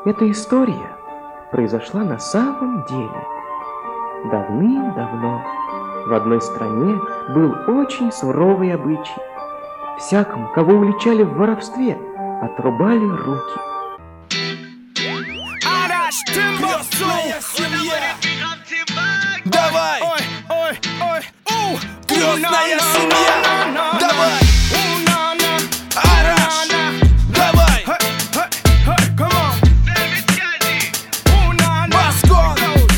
Эта история произошла на самом деле. Давным-давно в одной стране был очень суровый обычай. Всякому, кого уличали в воровстве, отрубали руки. Крестная семья! Давай! Крестная семья! Давай! Араш! Давай! Баскон!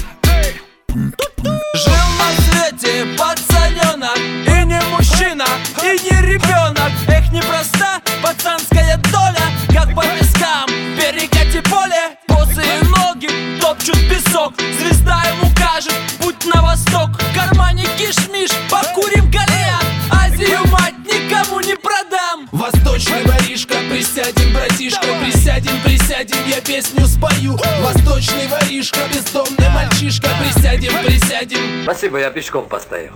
Жил на свете пацаненок, и не мужчина, и не ребенок. Эх, непроста пацанская доля, как по пескам перекати поле. Босые ноги топчут песок, звезда ему кажет путь на восток. В кармане кишмиш, покурим кальян, Азию мать никому не продам. Восточный воришка, присядем, братишка, присядем, присядем, я песню спою. Восточный воришка, бездомный мальчишка, присядем, присядем. Спасибо, я пешком постою.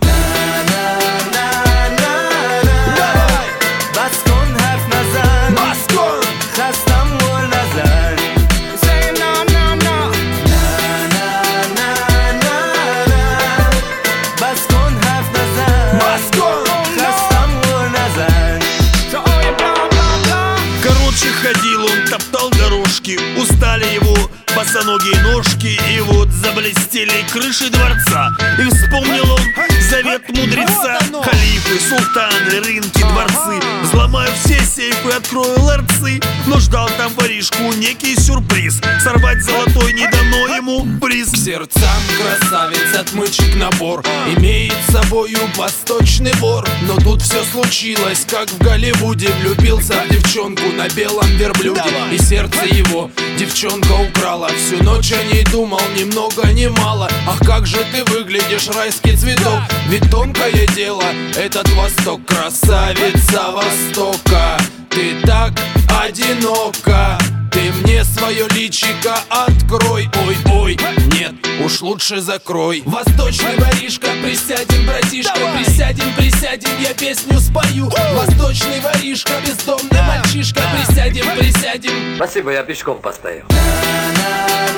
Ходил он, топтал дорожки, устали его босоногие ножки. И вот заблестели крыши дворца, и вспомнил он завет мудреца. Халифы, султаны, рынки, дворцы, взломаю все сейфы, открою ларцы. Но ждал там воришку некий сюрприз, сорвать золотой не дано ему приз. К сердцам красавиц отмычек набор, имеет с собою восточный вор. Но тут все случилось, как в Голливуде. Влюбился в девчонку на белом верблюде, и сердце его девчонка украла. Всю ночь о ней думал, ни много ни мало. Ах, как же ты выглядишь, райский цветок. Ведь тонкое дело этот Восток. Красавица Востока, ты так одинока. Ты мне свое личико открой. Ой-ой, нет, уж лучше закрой. Восточный воришка, присядем, братишка, присядем, присядем, я песню спою. Восточный воришка, бездомный мальчишка, присядем, присядем. Спасибо, я пешком постою.